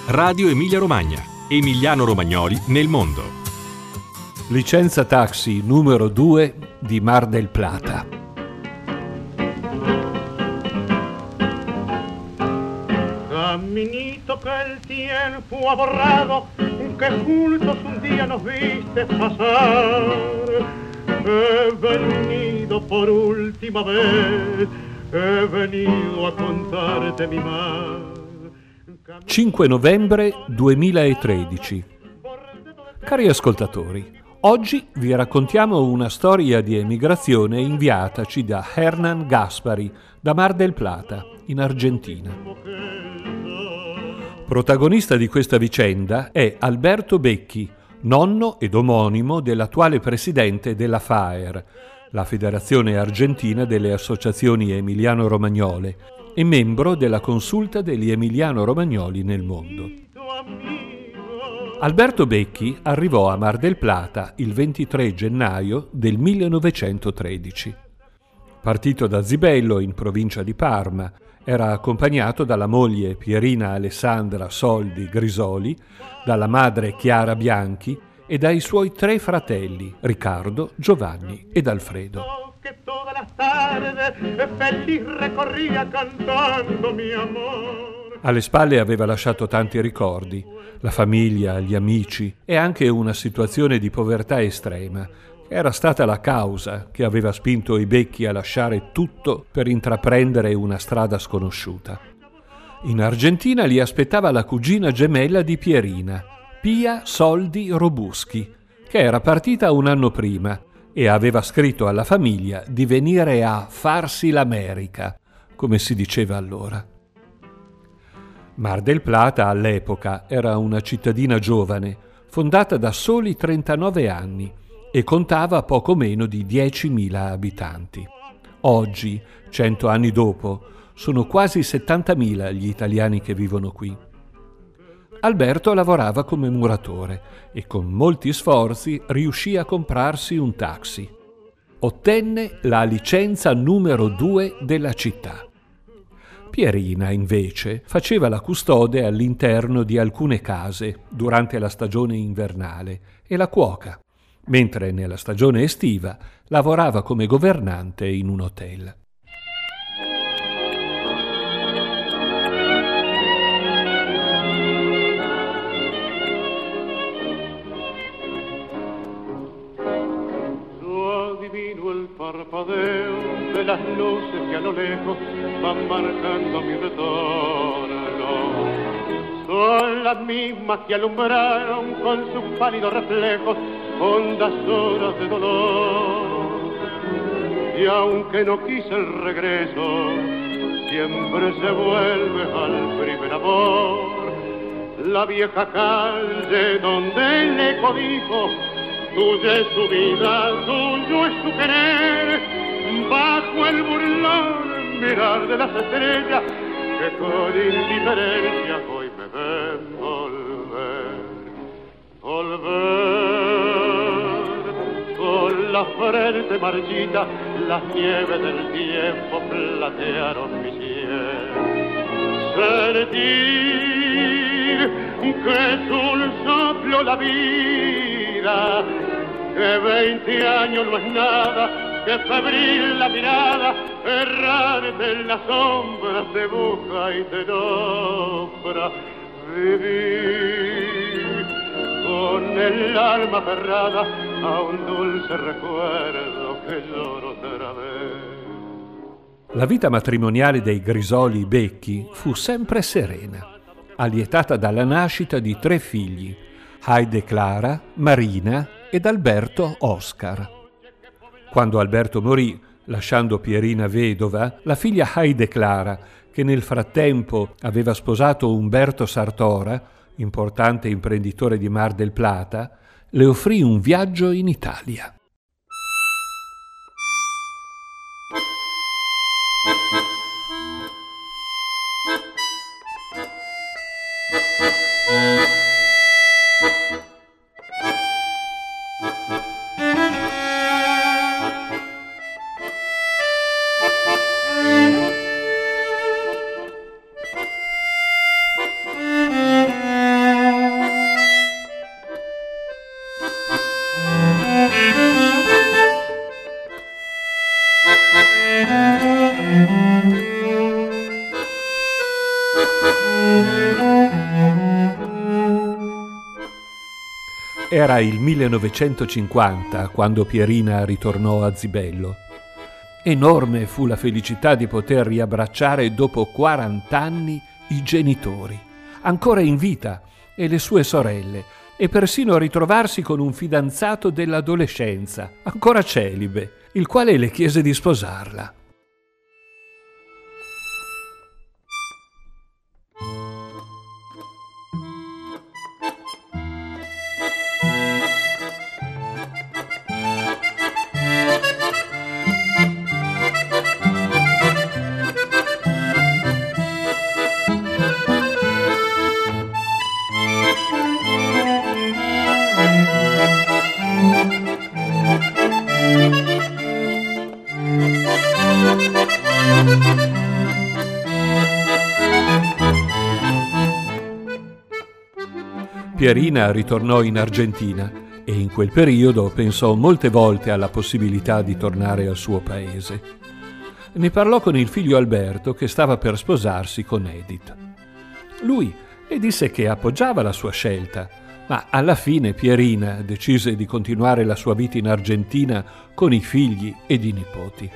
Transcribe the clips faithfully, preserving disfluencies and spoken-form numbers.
Radio Emilia Romagna. Emiliano Romagnoli nel mondo. Licenza taxi numero due di Mar del Plata. Caminito que el tiempo ha borrado, que juntos un día nos viste pasar. He venido por última vez, he venido a contarte mi mal. cinque novembre duemilatredici. Cari ascoltatori, oggi vi raccontiamo una storia di emigrazione inviataci da Hernán Gaspari, da Mar del Plata, in Argentina. Protagonista di questa vicenda è Alberto Becchi, nonno ed omonimo dell'attuale presidente della FAER, la Federazione Argentina delle Associazioni Emiliano-Romagnole, e membro della Consulta degli Emiliano-Romagnoli nel mondo. Alberto Becchi arrivò a Mar del Plata il ventitré gennaio del millenovecentotredici. Partito da Zibello, in provincia di Parma, era accompagnato dalla moglie Pierina Alessandra Soldi Grisoli, dalla madre Chiara Bianchi e dai suoi tre fratelli, Riccardo, Giovanni ed Alfredo. Que todas las tardes feliz recorría cantando mi amor. Alle spalle aveva lasciato tanti ricordi, la famiglia, gli amici e anche una situazione di povertà estrema. Era stata la causa che aveva spinto i Becchi a lasciare tutto per intraprendere una strada sconosciuta. In Argentina li aspettava la cugina gemella di Pierina, Pia Soldi Robuschi, che era partita un anno prima e aveva scritto alla famiglia di venire a farsi l'America, come si diceva allora. Mar del Plata all'epoca era una cittadina giovane, fondata da soli trentanove anni e contava poco meno di diecimila abitanti. Oggi, cento anni dopo, sono quasi settantamila gli italiani che vivono qui. Alberto lavorava come muratore e con molti sforzi riuscì a comprarsi un taxi. Ottenne la licenza numero due della città. Pierina, invece, faceva la custode all'interno di alcune case durante la stagione invernale e la cuoca, mentre nella stagione estiva lavorava come governante in un hotel. Parpadeo de las luces que a lo lejos van marcando mi retorno. Son las mismas que alumbraron con sus pálidos reflejos hondas horas de dolor. Y aunque no quise el regreso, siempre se vuelve al primer amor. La vieja calle donde el eco dijo: tuya es su vida, tuyo es su querer, bajo el burlón mirar de las estrellas que con indiferencia hoy me ven volver, volver, con la frente marchita, las nieves del tiempo platearon mi cielo, sentir que es un soplo la vida, que veinte años no es nada, que febril la mirada, errante en las sombras te busca y te nombra. Vivir con el alma aferrada a un dulce recuerdo que lloro otra vez. La vita matrimoniale dei Grisoli Becchi fu sempre serena, allietata dalla nascita di tre figli, Heide Clara, Marina ed Alberto Oscar. Quando Alberto morì, lasciando Pierina vedova, la figlia Heide Clara, che nel frattempo aveva sposato Umberto Sartora, importante imprenditore di Mar del Plata, le offrì un viaggio in Italia. Era il millenovecentocinquanta quando Pierina ritornò a Zibello. Enorme fu la felicità di poter riabbracciare dopo quarant'anni i genitori, ancora in vita, e le sue sorelle, e persino ritrovarsi con un fidanzato dell'adolescenza, ancora celibe, il quale le chiese di sposarla. Pierina ritornò in Argentina e in quel periodo pensò molte volte alla possibilità di tornare al suo paese. Ne parlò con il figlio Alberto, che stava per sposarsi con Edith. Lui le disse che appoggiava la sua scelta, ma alla fine Pierina decise di continuare la sua vita in Argentina con i figli ed i nipoti.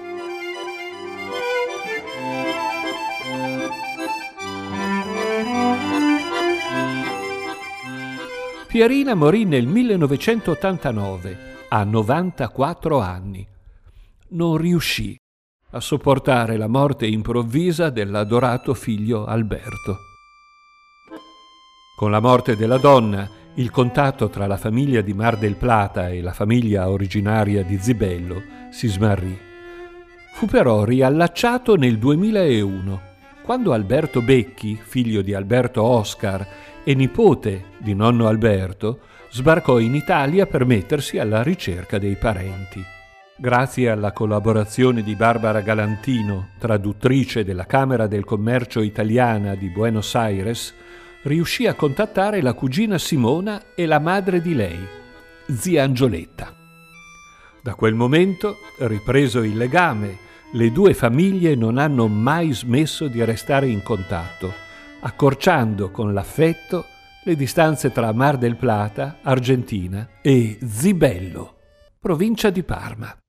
Pierina morì nel millenovecentottantanove, a novantaquattro anni. Non riuscì a sopportare la morte improvvisa dell'adorato figlio Alberto. Con la morte della donna, il contatto tra la famiglia di Mar del Plata e la famiglia originaria di Zibello si smarrì. Fu però riallacciato nel duemilauno, quando Alberto Becchi, figlio di Alberto Oscar e nipote di nonno Alberto, sbarcò in Italia per mettersi alla ricerca dei parenti. Grazie alla collaborazione di Barbara Galantino, traduttrice della Camera del Commercio italiana di Buenos Aires, riuscì a contattare la cugina Simona e la madre di lei, zia Angioletta. Da quel momento, ripreso il legame, le due famiglie non hanno mai smesso di restare in contatto, accorciando con l'affetto le distanze tra Mar del Plata, Argentina, e Zibello, provincia di Parma.